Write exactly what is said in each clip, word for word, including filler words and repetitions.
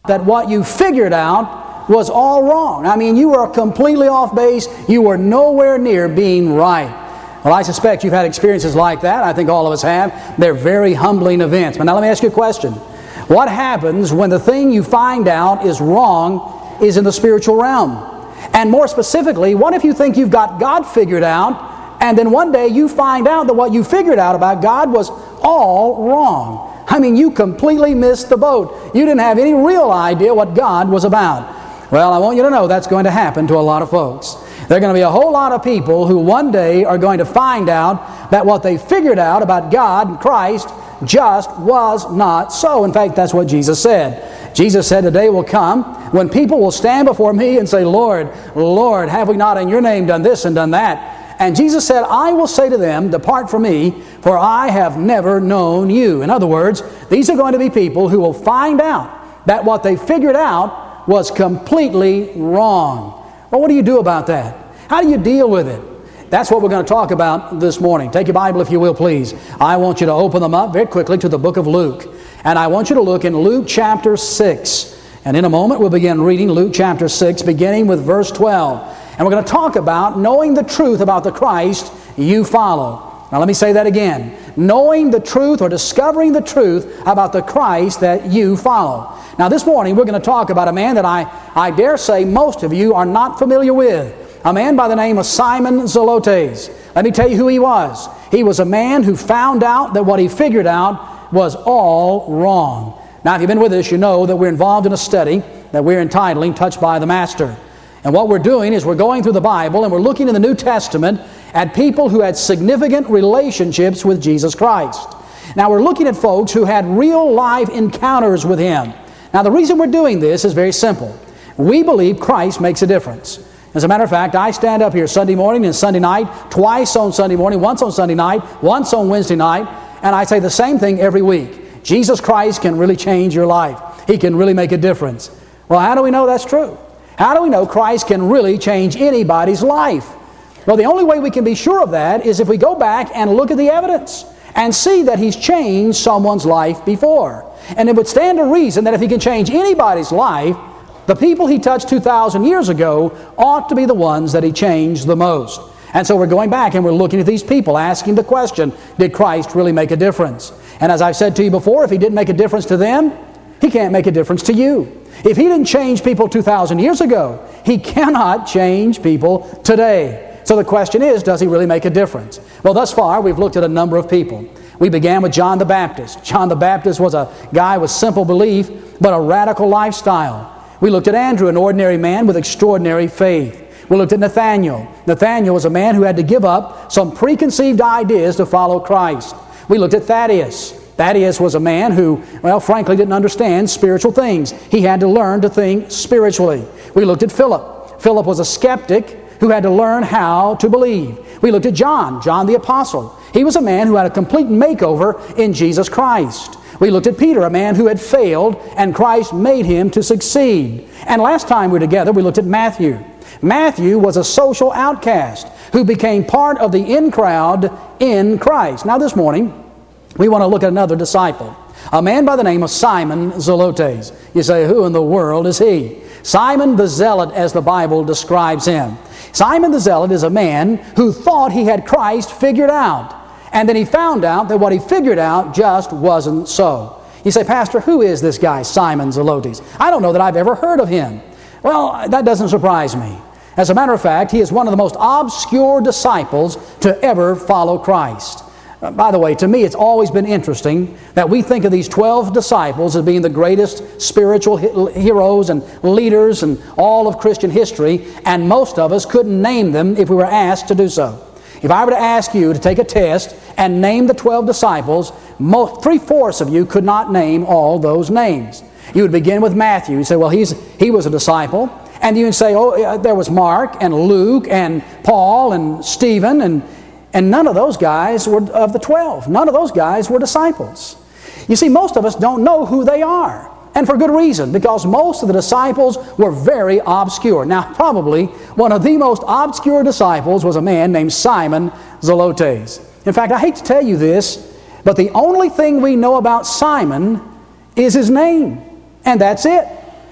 that what you figured out was all wrong. I mean, you were completely off base. You were nowhere near being right. Well, I suspect you've had experiences like that. I think all of us have. They're very humbling events. But now let me ask you a question. What happens when the thing you find out is wrong is in the spiritual realm? And more specifically, what if you think you've got God figured out, and then one day you find out that what you figured out about God was all wrong? I mean, you completely missed the boat. You didn't have any real idea what God was about. Well, I want you to know that's going to happen to a lot of folks. There are going to be a whole lot of people who one day are going to find out that what they figured out about God and Christ just was not so. In fact, that's what Jesus said. Jesus said, "The day will come when people will stand before me and say, 'Lord, Lord, have we not in your name done this and done that?' And Jesus said, 'I will say to them, depart from me, for I have never known you.'" In other words, these are going to be people who will find out that what they figured out was completely wrong. Well, what do you do about that? How do you deal with it? That's what we're going to talk about this morning. Take your Bible, if you will, please. I want you to open them up very quickly to the book of Luke. And I want you to look in Luke chapter six. And in a moment, we'll begin reading Luke chapter six, beginning with verse twelve. And we're going to talk about knowing the truth about the Christ you follow. Now let me say that again. Knowing the truth or discovering the truth about the Christ that you follow. Now this morning we're going to talk about a man that I, I dare say most of you are not familiar with. A man by the name of Simon Zelotes. Let me tell you who he was. He was a man who found out that what he figured out was all wrong. Now if you've been with us, you know that we're involved in a study that we're entitling Touched by the Master. And what we're doing is we're going through the Bible and we're looking in the New Testament at people who had significant relationships with Jesus Christ. Now we're looking at folks who had real life encounters with Him. Now the reason we're doing this is very simple. We believe Christ makes a difference. As a matter of fact, I stand up here Sunday morning and Sunday night, twice on Sunday morning, once on Sunday night, once on Wednesday night, and I say the same thing every week. Jesus Christ can really change your life. He can really make a difference. Well, how do we know that's true? How do we know Christ can really change anybody's life? Well, the only way we can be sure of that is if we go back and look at the evidence and see that He's changed someone's life before. And it would stand to reason that if He can change anybody's life, the people He touched two thousand years ago ought to be the ones that He changed the most. And so we're going back and we're looking at these people, asking the question, did Christ really make a difference? And as I've said to you before, if He didn't make a difference to them, He can't make a difference to you. If He didn't change people two thousand years ago, He cannot change people today. So the question is, does He really make a difference? Well, thus far, we've looked at a number of people. We began with John the Baptist. John the Baptist was a guy with simple belief, but a radical lifestyle. We looked at Andrew, an ordinary man with extraordinary faith. We looked at Nathaniel. Nathaniel was a man who had to give up some preconceived ideas to follow Christ. We looked at Thaddeus. Thaddeus was a man who, well, frankly, didn't understand spiritual things. He had to learn to think spiritually. We looked at Philip. Philip was a skeptic who had to learn how to believe. We looked at John, John the Apostle. He was a man who had a complete makeover in Jesus Christ. We looked at Peter, a man who had failed, and Christ made him to succeed. And last time we were together, we looked at Matthew. Matthew was a social outcast who became part of the in crowd in Christ. Now this morning, we want to look at another disciple, a man by the name of Simon Zelotes. You say, who in the world is he? Simon the Zealot, as the Bible describes him. Simon the Zealot is a man who thought he had Christ figured out. And then he found out that what he figured out just wasn't so. You say, Pastor, who is this guy, Simon Zelotes? I don't know that I've ever heard of him. Well, that doesn't surprise me. As a matter of fact, he is one of the most obscure disciples to ever follow Christ. Uh, by the way, to me it's always been interesting that we think of these twelve disciples as being the greatest spiritual he- heroes and leaders in all of Christian history, and most of us couldn't name them if we were asked to do so. If I were to ask you to take a test and name the twelve disciples, most, three-fourths of you could not name all those names. You would begin with Matthew. You'd say, well, he's, he was a disciple. And you would say, oh, there was Mark and Luke and Paul and Stephen, and, and none of those guys were of the twelve. None of those guys were disciples. You see, most of us don't know who they are. And for good reason, because most of the disciples were very obscure. Now, probably one of the most obscure disciples was a man named Simon Zelotes. In fact, I hate to tell you this, but the only thing we know about Simon is his name. And that's it.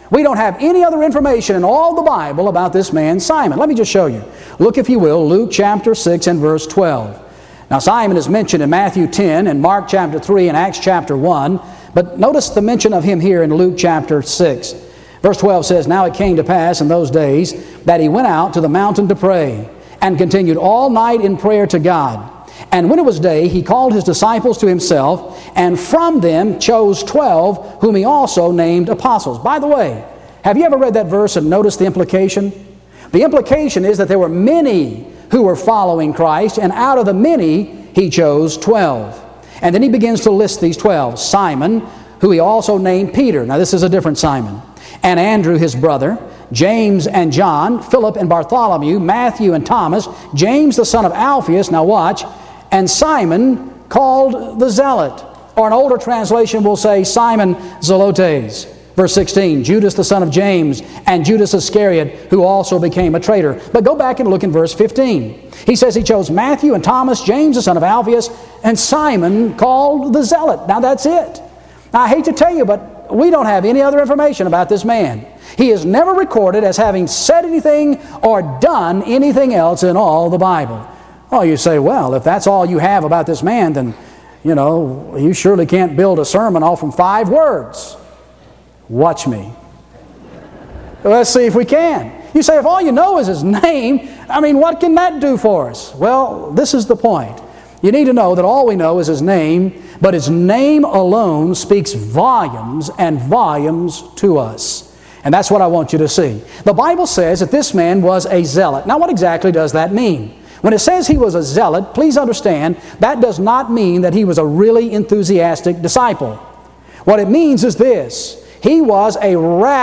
We don't have any other information in all the Bible about this man Simon. Let me just show you. Look, if you will, Luke chapter six and verse twelve. Now Simon is mentioned in Matthew ten and Mark chapter three and Acts chapter one, but notice the mention of him here in Luke chapter six. Verse twelve says, "Now it came to pass in those days that he went out to the mountain to pray, and continued all night in prayer to God. And when it was day, he called his disciples to himself, and from them chose twelve, whom he also named apostles." By the way, have you ever read that verse and noticed the implication? The implication is that there were many who were following Christ, and out of the many, he chose twelve. And then he begins to list these twelve. Simon, who he also named Peter. Now this is a different Simon. And Andrew his brother, James and John, Philip and Bartholomew, Matthew and Thomas, James the son of Alphaeus, now watch, and Simon called the Zealot. Or an older translation will say Simon Zelotes. Verse sixteen, Judas the son of James, and Judas Iscariot, who also became a traitor. But go back and look in verse fifteen. He says he chose Matthew and Thomas, James the son of Alphaeus, and Simon called the Zealot. Now that's it. Now I hate to tell you, but we don't have any other information about this man. He is never recorded as having said anything or done anything else in all the Bible. Oh, you say, well, if that's all you have about this man, then, you know, you surely can't build a sermon all from five words. Watch me. Let's see if we can. You say, if all you know is his name, I mean, what can that do for us? Well, this is the point. You need to know that all we know is his name, but his name alone speaks volumes and volumes to us. And that's what I want you to see. The Bible says that this man was a zealot. Now, what exactly does that mean? When it says he was a zealot, please understand, that does not mean that he was a really enthusiastic disciple. What it means is this: he was a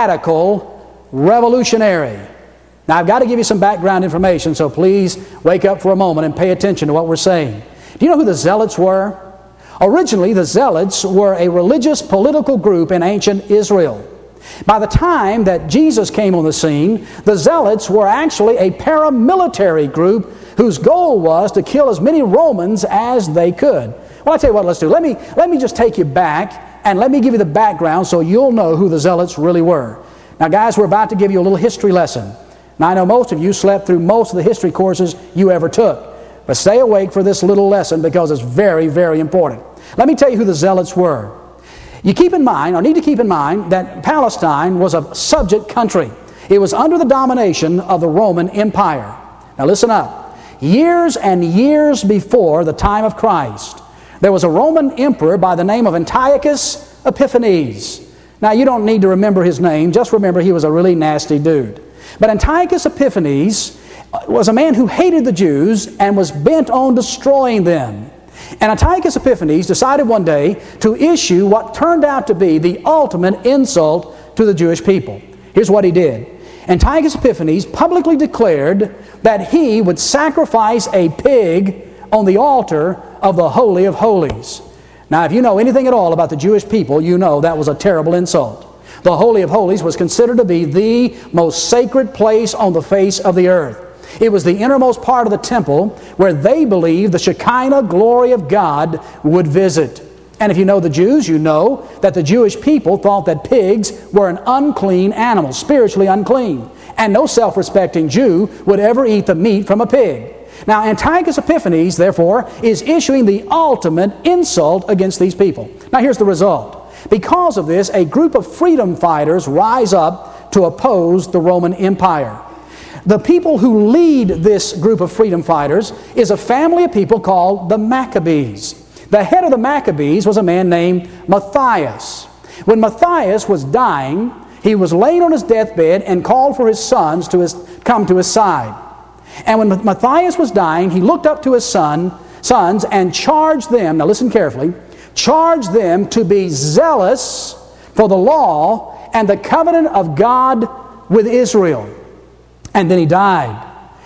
radical revolutionary. Now, I've got to give you some background information, so please wake up for a moment and pay attention to what we're saying. Do you know who the Zealots were? Originally, the Zealots were a religious political group in ancient Israel. By the time that Jesus came on the scene, the Zealots were actually a paramilitary group whose goal was to kill as many Romans as they could. Well, I tell you what, let's do. Let me, let me just take you back and let me give you the background so you'll know who the Zealots really were. Now, guys, we're about to give you a little history lesson. Now, I know most of you slept through most of the history courses you ever took. But stay awake for this little lesson because it's very, very important. Let me tell you who the Zealots were. You keep in mind, or need to keep in mind, that Palestine was a subject country. It was under the domination of the Roman Empire. Now listen up. Years and years before the time of Christ, there was a Roman emperor by the name of Antiochus Epiphanes. Now you don't need to remember his name, just remember he was a really nasty dude. But Antiochus Epiphanes was a man who hated the Jews and was bent on destroying them. And Antiochus Epiphanes decided one day to issue what turned out to be the ultimate insult to the Jewish people. Here's what he did. Antiochus Epiphanes publicly declared that he would sacrifice a pig on the altar of the Holy of Holies. Now, if you know anything at all about the Jewish people, you know that was a terrible insult. The Holy of Holies was considered to be the most sacred place on the face of the earth. It was the innermost part of the temple where they believed the Shekinah glory of God would visit. And if you know the Jews, you know that the Jewish people thought that pigs were an unclean animal, spiritually unclean. And no self-respecting Jew would ever eat the meat from a pig. Now, Antiochus Epiphanes, therefore, is issuing the ultimate insult against these people. Now, here's the result. Because of this, a group of freedom fighters rise up to oppose the Roman Empire. The people who lead this group of freedom fighters is a family of people called the Maccabees. The head of the Maccabees was a man named Matthias. When Matthias was dying, he was laying on his deathbed and called for his sons to his, come to his side. And when Matthias was dying, he looked up to his son, sons and charged them, now listen carefully, charged them to be zealous for the law and the covenant of God with Israel. And then he died.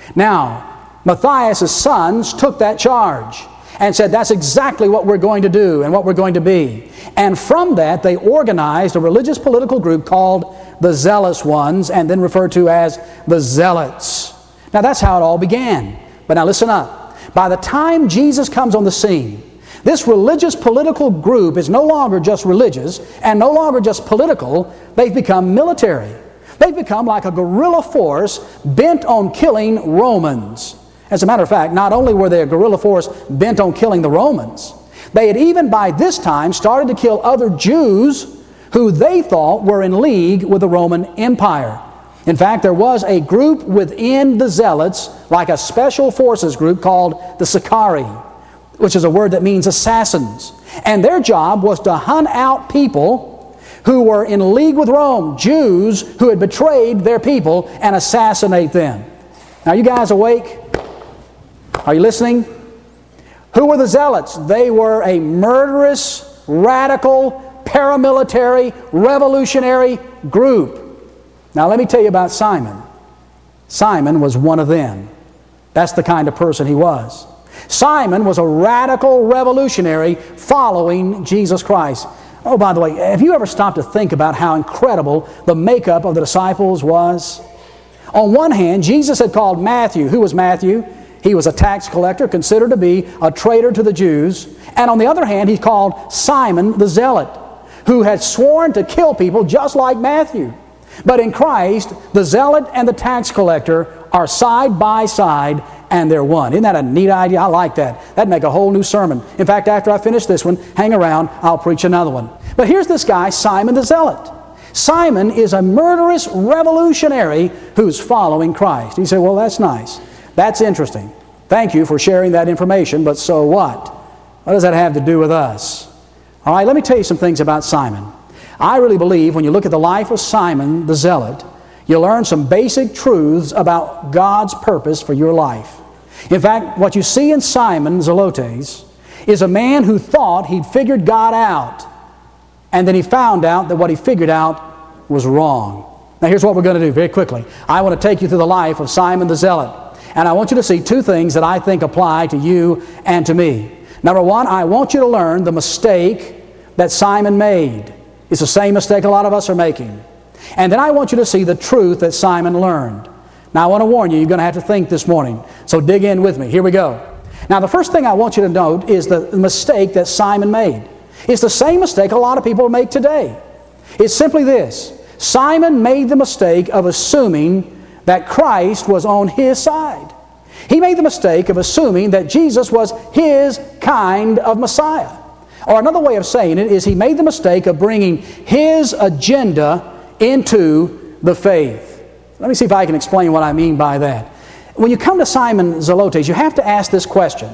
Now, Matthias' sons took that charge and said, that's exactly what we're going to do and what we're going to be. And from that, they organized a religious political group called the Zealous Ones, and then referred to as the Zealots. Now, that's how it all began. But now listen up. By the time Jesus comes on the scene, This religious political group is no longer just religious and no longer just political. They've become military. They've become like a guerrilla force bent on killing Romans. As a matter of fact, not only were they a guerrilla force bent on killing the Romans, they had even by this time started to kill other Jews who they thought were in league with the Roman Empire. In fact, there was a group within the Zealots, like a special forces group called the Sicarii, which is a word that means assassins. And their job was to hunt out people who were in league with Rome, Jews who had betrayed their people, and assassinate them. Now, you guys awake? Are you listening? Who were the Zealots? They were a murderous, radical, paramilitary, revolutionary group. Now let me tell you about Simon. Simon was one of them. That's the kind of person he was. Simon was a radical revolutionary following Jesus Christ. Oh, by the way, have you ever stopped to think about how incredible the makeup of the disciples was? On one hand, Jesus had called Matthew. Who was Matthew? He was a tax collector, considered to be a traitor to the Jews. And on the other hand, he called Simon the Zealot, who had sworn to kill people just like Matthew. But in Christ, the zealot and the tax collector are side by side, and they're one. Isn't that a neat idea? I like that. That'd make a whole new sermon. In fact, after I finish this one, hang around, I'll preach another one. But here's this guy, Simon the Zealot. Simon is a murderous revolutionary who's following Christ. You say, well, that's nice. That's interesting. Thank you for sharing that information, but so what? What does that have to do with us? All right, let me tell you some things about Simon. I really believe when you look at the life of Simon the Zealot, you learn some basic truths about God's purpose for your life. In fact, what you see in Simon Zelotes is a man who thought he'd figured God out, and then he found out that what he figured out was wrong. Now here's what we're going to do very quickly. I want to take you through the life of Simon the Zealot, and I want you to see two things that I think apply to you and to me. Number one, I want you to learn the mistake that Simon made. It's the same mistake a lot of us are making. And then I want you to see the truth that Simon learned. Now I want to warn you, you're going to have to think this morning. So dig in with me. Here we go. Now the first thing I want you to note is the mistake that Simon made. It's the same mistake a lot of people make today. It's simply this. Simon made the mistake of assuming that Christ was on his side. He made the mistake of assuming that Jesus was his kind of Messiah. Or another way of saying it is he made the mistake of bringing his agenda into the faith. Let me see if I can explain what I mean by that. When you come to Simon Zelotes, you have to ask this question.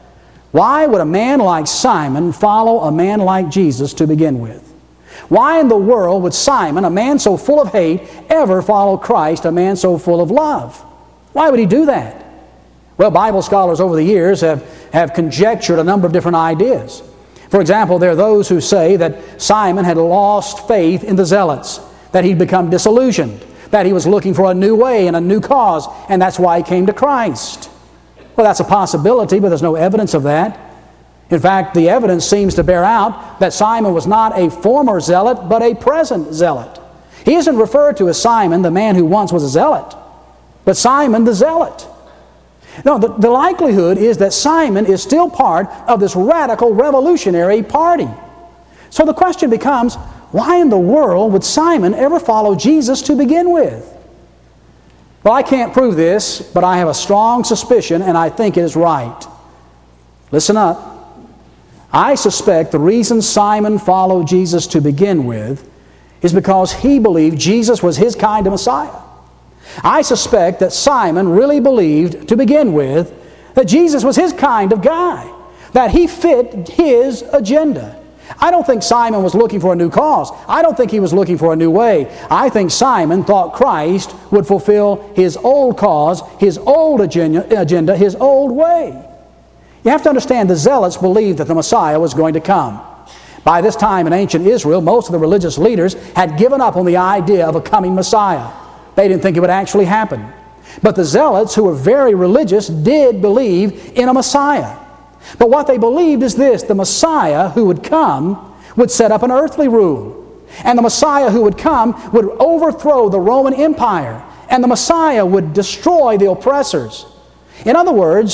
Why would a man like Simon follow a man like Jesus to begin with? Why in the world would Simon, a man so full of hate, ever follow Christ, a man so full of love? Why would he do that? Well, Bible scholars over the years have, have conjectured a number of different ideas. For example, there are those who say that Simon had lost faith in the Zealots, that he'd become disillusioned, that he was looking for a new way and a new cause, and that's why he came to Christ. Well, that's a possibility, but there's no evidence of that. In fact, the evidence seems to bear out that Simon was not a former zealot, but a present zealot. He isn't referred to as Simon, the man who once was a zealot, but Simon the Zealot. No, the, the likelihood is that Simon is still part of this radical revolutionary party. So the question becomes, why in the world would Simon ever follow Jesus to begin with? Well, I can't prove this, but I have a strong suspicion, and I think it is right. Listen up. I suspect the reason Simon followed Jesus to begin with is because he believed Jesus was his kind of Messiah. I suspect that Simon really believed, to begin with, that Jesus was his kind of guy, that he fit his agenda. I don't think Simon was looking for a new cause. I don't think he was looking for a new way. I think Simon thought Christ would fulfill his old cause, his old agenda, his old way. You have to understand, the Zealots believed that the Messiah was going to come. By this time in ancient Israel, most of the religious leaders had given up on the idea of a coming Messiah. They didn't think it would actually happen. But the Zealots, who were very religious, did believe in a Messiah. But what they believed is this: the Messiah who would come would set up an earthly rule. And the Messiah who would come would overthrow the Roman Empire. And the Messiah would destroy the oppressors. In other words,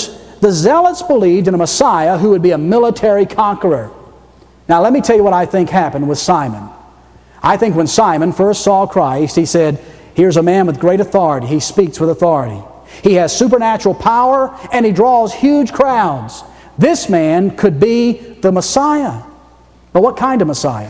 The Zealots believed in a Messiah who would be a military conqueror. Now let me tell you what I think happened with Simon. I think when Simon first saw Christ, he said, here's a man with great authority. He speaks with authority. He has supernatural power, and he draws huge crowds. This man could be the Messiah. But what kind of Messiah?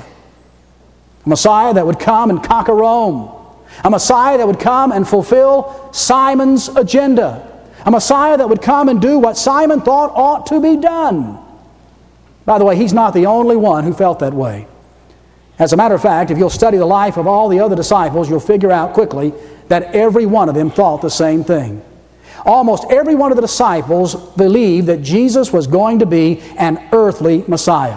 A Messiah that would come and conquer Rome. A Messiah that would come and fulfill Simon's agenda. A Messiah that would come and do what Simon thought ought to be done. By the way, he's not the only one who felt that way. As a matter of fact, if you'll study the life of all the other disciples, you'll figure out quickly that every one of them thought the same thing. Almost every one of the disciples believed that Jesus was going to be an earthly Messiah.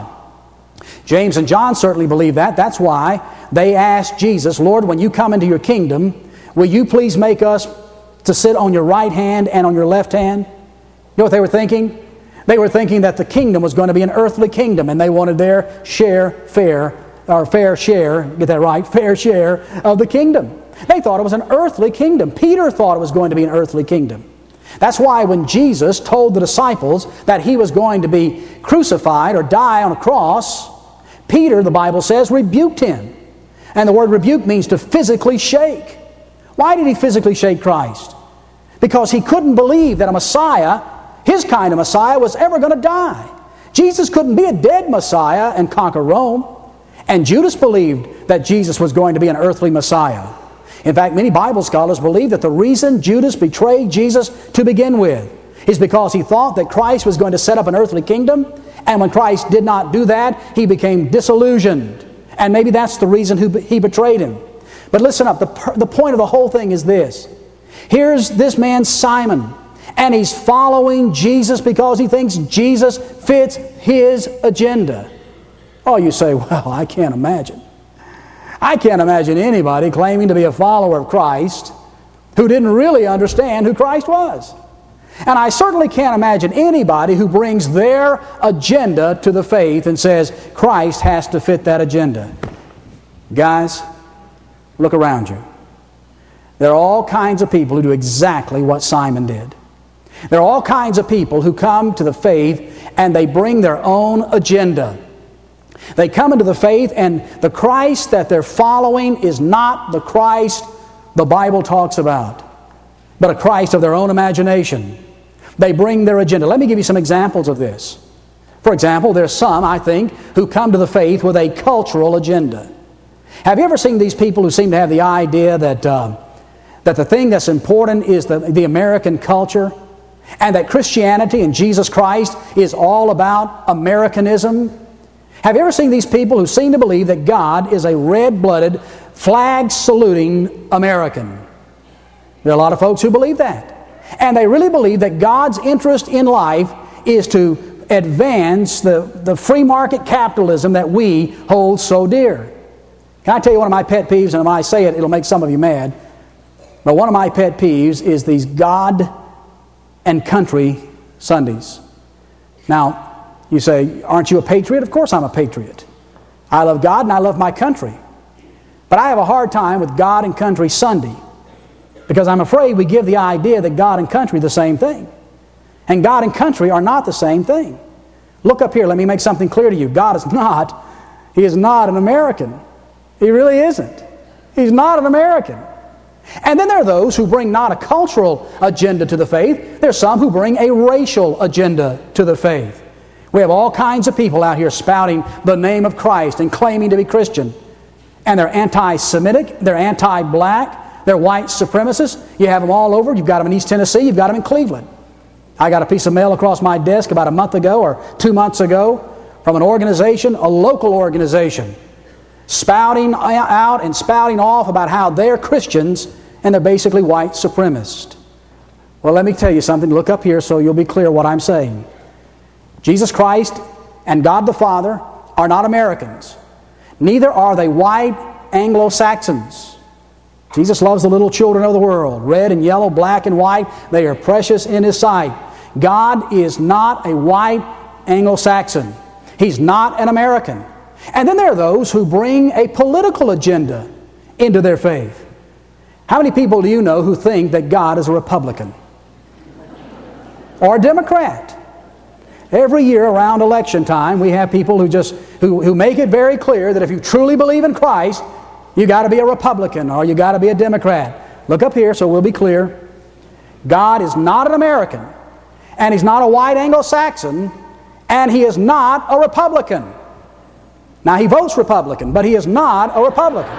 James and John certainly believed that. That's why they asked Jesus, Lord, when you come into your kingdom, will you please make us to sit on your right hand and on your left hand? You know what they were thinking? They were thinking that the kingdom was going to be an earthly kingdom, and they wanted their share, fair, or fair share, get that right, fair share of the kingdom. They thought it was an earthly kingdom. Peter thought it was going to be an earthly kingdom. That's why when Jesus told the disciples that he was going to be crucified or die on a cross, Peter, the Bible says, rebuked him. And the word rebuke means to physically shake. Why did he physically shake Christ? Because he couldn't believe that a Messiah, his kind of Messiah, was ever going to die. Jesus couldn't be a dead Messiah and conquer Rome. And Judas believed that Jesus was going to be an earthly Messiah. In fact, many Bible scholars believe that the reason Judas betrayed Jesus to begin with is because he thought that Christ was going to set up an earthly kingdom, and when Christ did not do that, he became disillusioned. And maybe that's the reason who he betrayed him. But listen up, the, the point of the whole thing is this. Here's this man Simon, and he's following Jesus because he thinks Jesus fits his agenda. Oh, you say, well, I can't imagine. I can't imagine anybody claiming to be a follower of Christ who didn't really understand who Christ was. And I certainly can't imagine anybody who brings their agenda to the faith and says Christ has to fit that agenda. Guys, look around you. There are all kinds of people who do exactly what Simon did. There are all kinds of people who come to the faith and they bring their own agenda. They come into the faith, and the Christ that they're following is not the Christ the Bible talks about, but a Christ of their own imagination. They bring their agenda. Let me give you some examples of this. For example, there's some, I think, who come to the faith with a cultural agenda. Have you ever seen these people who seem to have the idea that, uh, that the thing that's important is the, the American culture, and that Christianity and Jesus Christ is all about Americanism? Have you ever seen these people who seem to believe that God is a red-blooded, flag-saluting American? There are a lot of folks who believe that. And they really believe that God's interest in life is to advance the, the free market capitalism that we hold so dear. Can I tell you one of my pet peeves? And when I say it, it'll make some of you mad. But one of my pet peeves is these God and country Sundays. Now, you say, aren't you a patriot? Of course I'm a patriot. I love God and I love my country. But I have a hard time with God and country Sunday because I'm afraid we give the idea that God and country are the same thing. And God and country are not the same thing. Look up here. Let me make something clear to you. God is not, He is not an American. He really isn't. He's not an American. And then there are those who bring not a cultural agenda to the faith. There's some who bring a racial agenda to the faith. We have all kinds of people out here spouting the name of Christ and claiming to be Christian. And they're anti-Semitic, they're anti-black, they're white supremacists. You have them all over. You've got them in East Tennessee, you've got them in Cleveland. I got a piece of mail across my desk about a month ago or two months ago from an organization, a local organization, spouting out and spouting off about how they're Christians and they're basically white supremacists. Well, let me tell you something. Look up here so you'll be clear what I'm saying. Jesus Christ and God the Father are not Americans. Neither are they white Anglo-Saxons. Jesus loves the little children of the world. Red and yellow, black and white, they are precious in His sight. God is not a white Anglo-Saxon. He's not an American. And then there are those who bring a political agenda into their faith. How many people do you know who think that God is a Republican? or a Democrat. Every year around election time, we have people who just who, who make it very clear that if you truly believe in Christ, you got to be a Republican or you got to be a Democrat. Look up here so we'll be clear. God is not an American, and He's not a white Anglo-Saxon, and He is not a Republican. Now, He votes Republican, but He is not a Republican.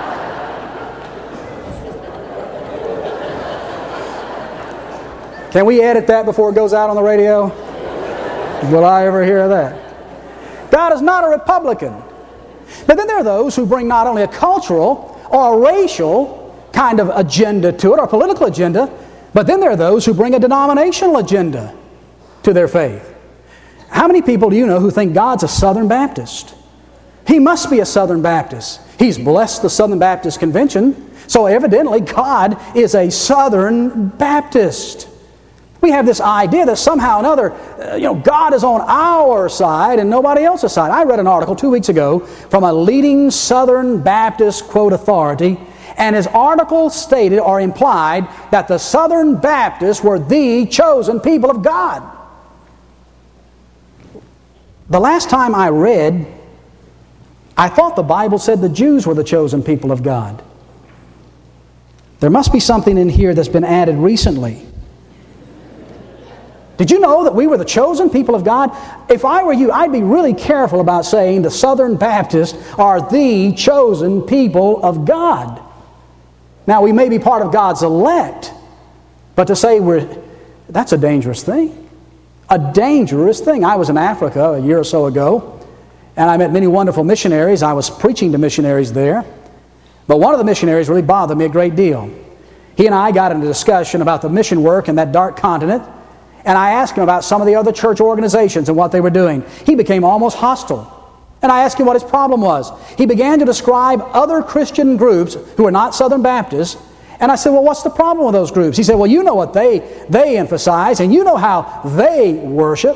Can we edit that before it goes out on the radio? Will I ever hear that? God is not a Republican. But then there are those who bring not only a cultural or a racial kind of agenda to it, or a political agenda, but then there are those who bring a denominational agenda to their faith. How many people do you know who think God's a Southern Baptist? He must be a Southern Baptist. He's blessed the Southern Baptist Convention, so evidently God is a Southern Baptist. We have this idea that somehow or another, uh, you know, God is on our side and nobody else's side. I read an article two weeks ago from a leading Southern Baptist, quote, authority, and his article stated or implied that the Southern Baptists were the chosen people of God. The last time I read, I thought the Bible said the Jews were the chosen people of God. There must be something in here that's been added recently. Did you know that we were the chosen people of God? If I were you, I'd be really careful about saying the Southern Baptists are the chosen people of God. Now, we may be part of God's elect, but to say we're, that's a dangerous thing. A dangerous thing. I was in Africa a year or so ago, and I met many wonderful missionaries. I was preaching to missionaries there. But one of the missionaries really bothered me a great deal. He and I got into a discussion about the mission work in that dark continent, and I asked him about some of the other church organizations and what they were doing. He became almost hostile. And I asked him what his problem was. He began to describe other Christian groups who are not Southern Baptists. And I said, well, what's the problem with those groups? He said, well, you know what they, they emphasize, and you know how they worship.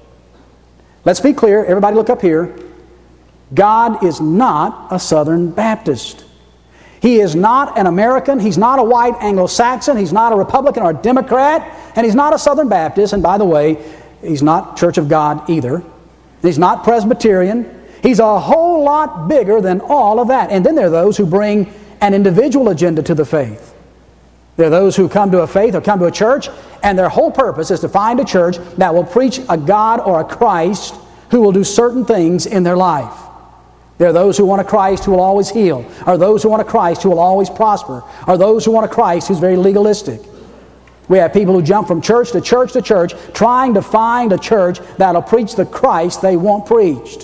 Let's be clear. Everybody look up here. God is not a Southern Baptist. He is not an American. He's not a white Anglo-Saxon. He's not a Republican or a Democrat. And he's not a Southern Baptist. And by the way, he's not Church of God either. He's not Presbyterian. He's a whole lot bigger than all of that. And then there are those who bring an individual agenda to the faith. There are those who come to a faith or come to a church, and their whole purpose is to find a church that will preach a God or a Christ who will do certain things in their life. There are those who want a Christ who will always heal, or those who want a Christ who will always prosper, or those who want a Christ who's very legalistic. We have people who jump from church to church to church trying to find a church that will preach the Christ they want preached.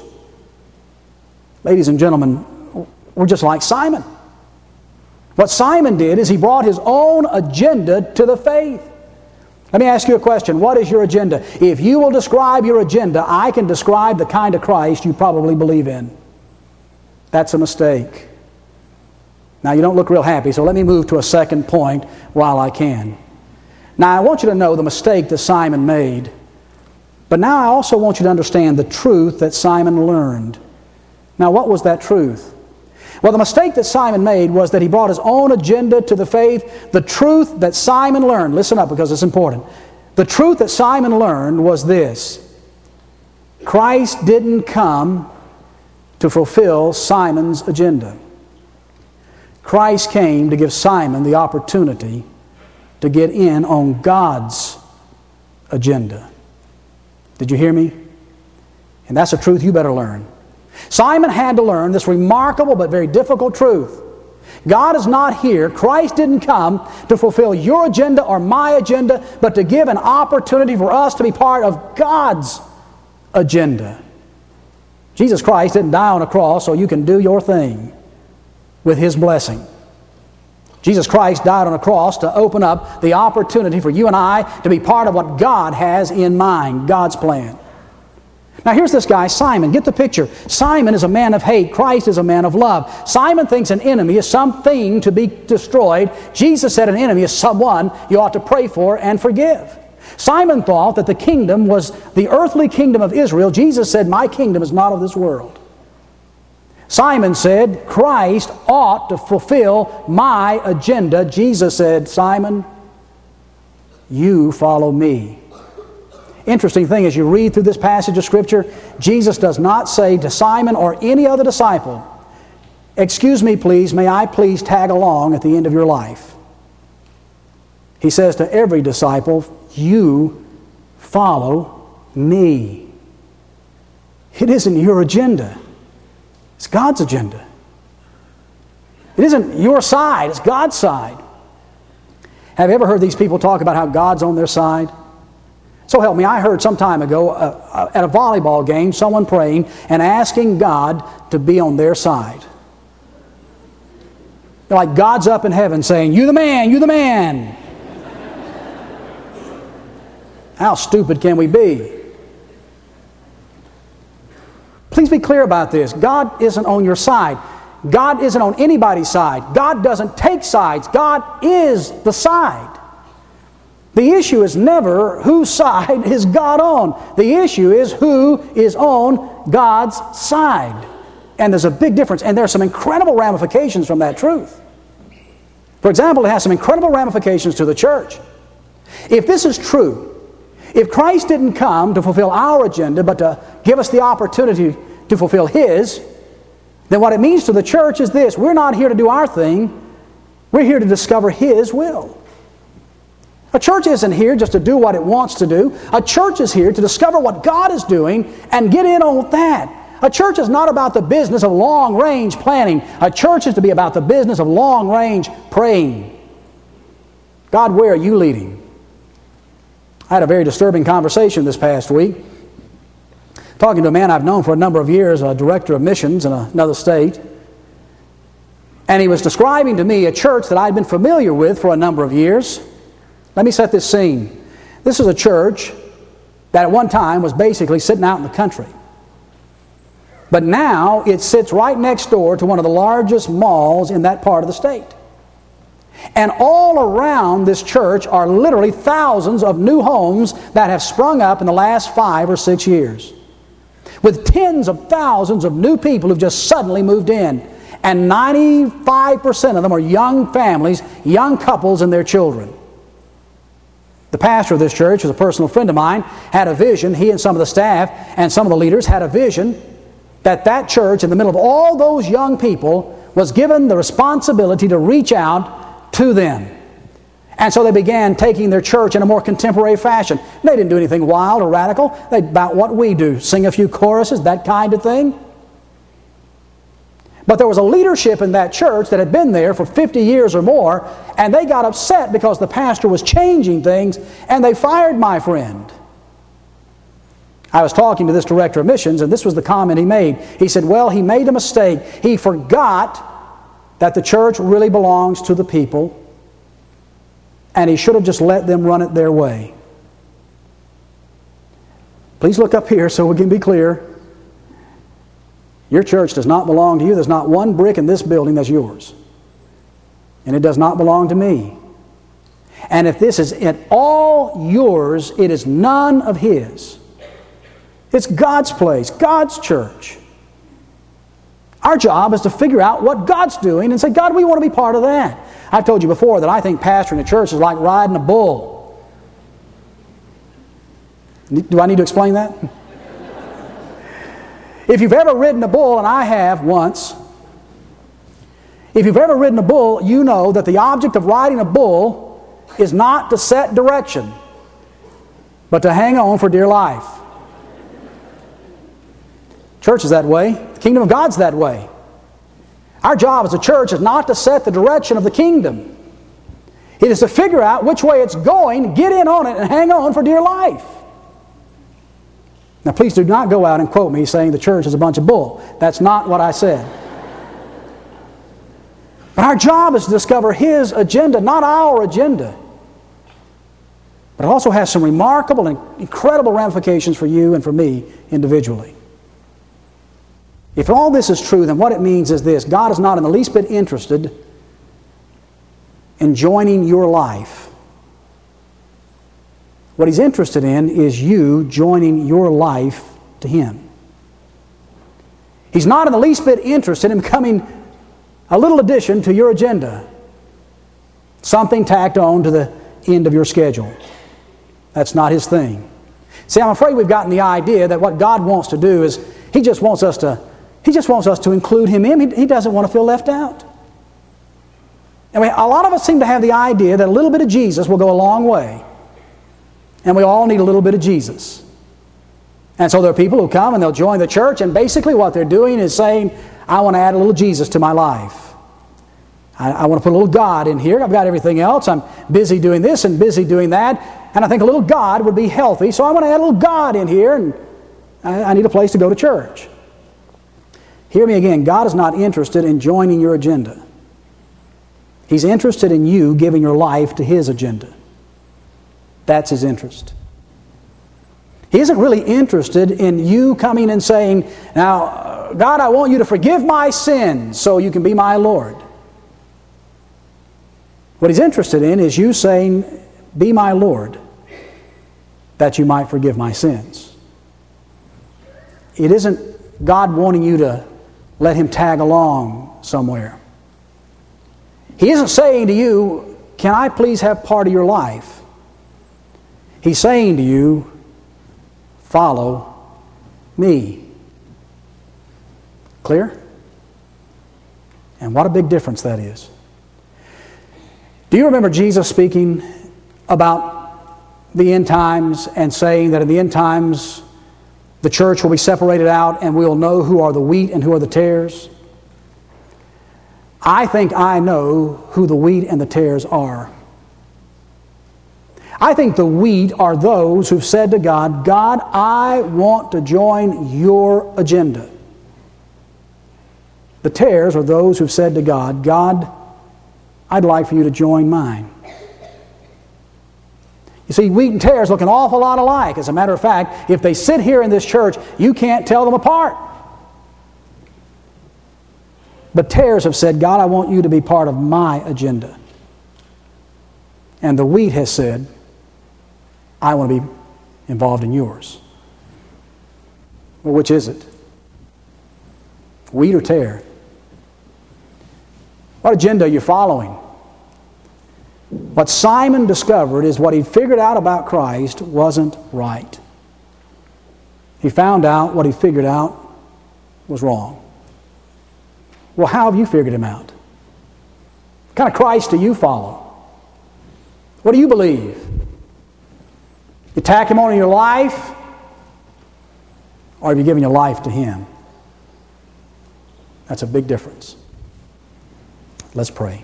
Ladies and gentlemen, we're just like Simon. What Simon did is he brought his own agenda to the faith. Let me ask you a question. What is your agenda? If you will describe your agenda, I can describe the kind of Christ you probably believe in. That's a mistake. Now, you don't look real happy, so let me move to a second point while I can. Now, I want you to know the mistake that Simon made, but now I also want you to understand the truth that Simon learned. Now, what was that truth? Well, the mistake that Simon made was that he brought his own agenda to the faith. The truth that Simon learned, listen up because it's important. The truth that Simon learned was this: Christ didn't come to fulfill Simon's agenda. Christ came to give Simon the opportunity to get in on God's agenda. Did you hear me? And that's a truth you better learn. Simon had to learn this remarkable but very difficult truth. God is not here. Christ didn't come to fulfill your agenda or my agenda, but to give an opportunity for us to be part of God's agenda. Jesus Christ didn't die on a cross so you can do your thing with His blessing. Jesus Christ died on a cross to open up the opportunity for you and I to be part of what God has in mind, God's plan. Now here's this guy, Simon. Get the picture. Simon is a man of hate. Christ is a man of love. Simon thinks an enemy is something to be destroyed. Jesus said an enemy is someone you ought to pray for and forgive. Simon thought that the kingdom was the earthly kingdom of Israel. Jesus said, my kingdom is not of this world. Simon said, Christ ought to fulfill my agenda. Jesus said, Simon, you follow me. interesting thing, as you read through this passage of Scripture, Jesus does not say to Simon or any other disciple, "Excuse me, please, may I please tag along at the end of your life?" He says to every disciple, "You follow me." It isn't your agenda. It's God's agenda. It isn't your side. It's God's side. Have you ever heard these people talk about how God's on their side? So help me, I heard some time ago uh, uh, at a volleyball game someone praying and asking God to be on their side. They're like God's up in heaven saying, "You the man, you the man." How stupid can we be? Please be clear about this. God isn't on your side. God isn't on anybody's side. God doesn't take sides. God is the side. The issue is never whose side is God on. The issue is who is on God's side. And there's a big difference. And there are some incredible ramifications from that truth. For example, it has some incredible ramifications to the church. If this is true, if Christ didn't come to fulfill our agenda, but to give us the opportunity to fulfill His, then what it means to the church is this: we're not here to do our thing, we're here to discover His will. A church isn't here just to do what it wants to do. A church is here to discover what God is doing and get in on that. A church is not about the business of long-range planning. A church is to be about the business of long-range praying. God, where are you leading? I had a very disturbing conversation this past week, talking to a man I've known for a number of years, a director of missions in another state. And he was describing to me a church that I'd been familiar with for a number of years. Let me set this scene. This is a church that at one time was basically sitting out in the country. But now it sits right next door to one of the largest malls in that part of the state. And all around this church are literally thousands of new homes that have sprung up in the last five or six years. With tens of thousands of new people who've just suddenly moved in. And ninety-five percent of them are young families, young couples and their children. The pastor of this church, who's a personal friend of mine, had a vision. He and some of the staff and some of the leaders had a vision that that church, in the middle of all those young people, was given the responsibility to reach out to them. And so they began taking their church in a more contemporary fashion. They didn't do anything wild or radical. They about what we do, sing a few choruses, that kind of thing. But there was a leadership in that church that had been there for fifty years or more, and they got upset because the pastor was changing things, and they fired my friend. I was talking to this director of missions, and this was the comment he made. He said, well, he made a mistake. He forgot that the church really belongs to the people, and he should have just let them run it their way. Please look up here so we can be clear. Your church does not belong to you. There's not one brick in this building that's yours. And it does not belong to me. And if this is at all yours, it is none of His. It's God's place, God's church. Our job is to figure out what God's doing and say, God, we want to be part of that. I've told you before that I think pastoring a church is like riding a bull. Do I need to explain that? If you've ever ridden a bull, and I have once, if you've ever ridden a bull, you know that the object of riding a bull is not to set direction, but to hang on for dear life. Church is that way. The kingdom of God's that way. Our job as a church is not to set the direction of the kingdom. It is to figure out which way it's going, get in on it, and hang on for dear life. Now, please do not go out and quote me saying the church is a bunch of bull. That's not what I said. But our job is to discover His agenda, not our agenda. But it also has some remarkable and incredible ramifications for you and for me individually. If all this is true, then what it means is this: God is not in the least bit interested in joining your life. What He's interested in is you joining your life to Him. He's not in the least bit interested in becoming a little addition to your agenda. Something tacked on to the end of your schedule. That's not His thing. See, I'm afraid we've gotten the idea that what God wants to do is He just wants us to, He just wants us to include Him in. He, he doesn't want to feel left out. I mean, a lot of us seem to have the idea that a little bit of Jesus will go a long way. And we all need a little bit of Jesus. And so there are people who come and they'll join the church, and basically what they're doing is saying, I want to add a little Jesus to my life. I, I want to put a little God in here. I've got everything else. I'm busy doing this and busy doing that. And I think a little God would be healthy, so I want to add a little God in here, and I, I need a place to go to church. Hear me again. God is not interested in joining your agenda. He's interested in you giving your life to His agenda. That's His interest. He isn't really interested in you coming and saying, now, God, I want you to forgive my sins so you can be my Lord. What He's interested in is you saying, be my Lord, that you might forgive my sins. It isn't God wanting you to let Him tag along somewhere. He isn't saying to you, can I please have part of your life? He's saying to you, follow me. Clear? And what a big difference that is. Do you remember Jesus speaking about the end times and saying that in the end times the church will be separated out and we'll know who are the wheat and who are the tares? I think I know who the wheat and the tares are. I think the wheat are those who've said to God, God, I want to join your agenda. The tares are those who've said to God, God, I'd like for you to join mine. You see, wheat and tares look an awful lot alike. As a matter of fact, if they sit here in this church, you can't tell them apart. But tares have said, God, I want you to be part of my agenda. And the wheat has said, I want to be involved in yours. Well, which is it? Wheat or tare? What agenda are you following? What Simon discovered is what he figured out about Christ wasn't right. He found out what he figured out was wrong. Well, how have you figured him out? What kind of Christ do you follow? What do you believe? You tack him on in your life, or have you given your life to him? That's a big difference. Let's pray.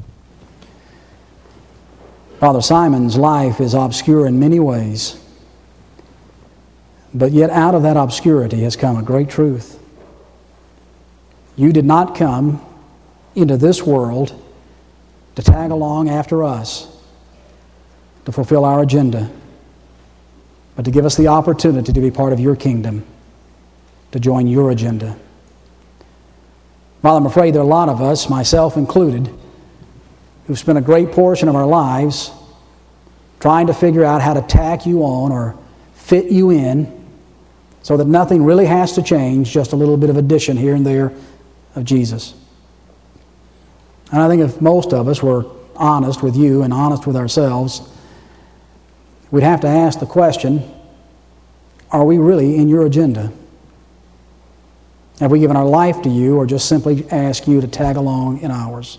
Father, Simon's life is obscure in many ways, but yet out of that obscurity has come a great truth. You did not come into this world to tag along after us, to fulfill our agenda, but to give us the opportunity to be part of your kingdom, to join your agenda. Father, I'm afraid there are a lot of us, myself included, who've spent a great portion of our lives trying to figure out how to tack you on or fit you in so that nothing really has to change, just a little bit of addition here and there of Jesus. And I think if most of us were honest with you and honest with ourselves, we'd have to ask the question, are we really in your agenda? Have we given our life to you or just simply ask you to tag along in ours?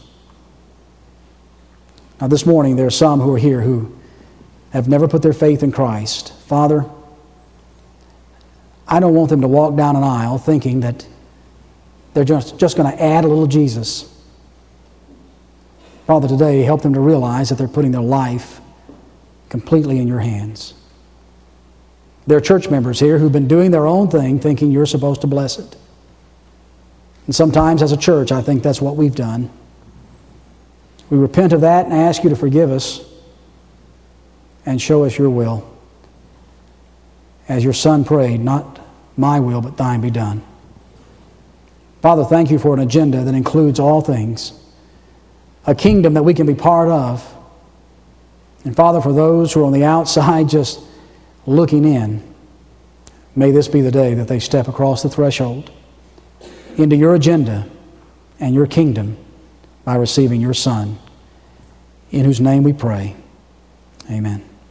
Now this morning there are some who are here who have never put their faith in Christ. Father, I don't want them to walk down an aisle thinking that they're just, just going to add a little Jesus. Father, today help them to realize that they're putting their life completely in your hands. There are church members here who've been doing their own thing thinking you're supposed to bless it. And sometimes as a church, I think that's what we've done. We repent of that and ask you to forgive us and show us your will. As your Son prayed, not my will, but thine be done. Father, thank you for an agenda that includes all things, a kingdom that we can be part of. And Father, for those who are on the outside just looking in, may this be the day that they step across the threshold into your agenda and your kingdom by receiving your Son, in whose name we pray. Amen.